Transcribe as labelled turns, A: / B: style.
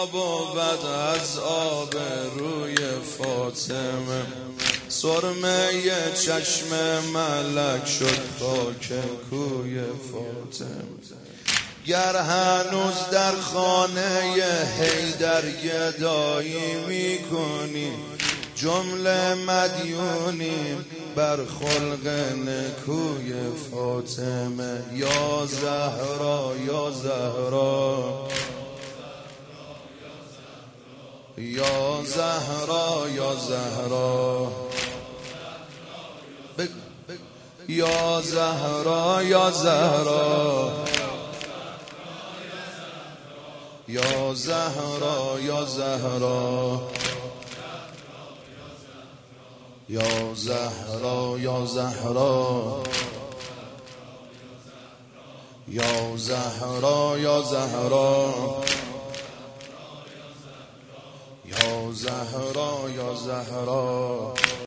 A: بود از آب روی فاطمه، سرمه چشم ملک شد خاک کوی فاطمه. گر هنوز در خانه حیدر گدایی میکنی، جمله مدیونیم بر خلق نکوی فاطمه. یا زهرا یا زهرا یا زهرا یا زهرا یا زهرا یا زهرا یا زهرا یا زهرا یا زهرا یا زهرا یا زهرا یا زهرا یا زهرا یا زهرا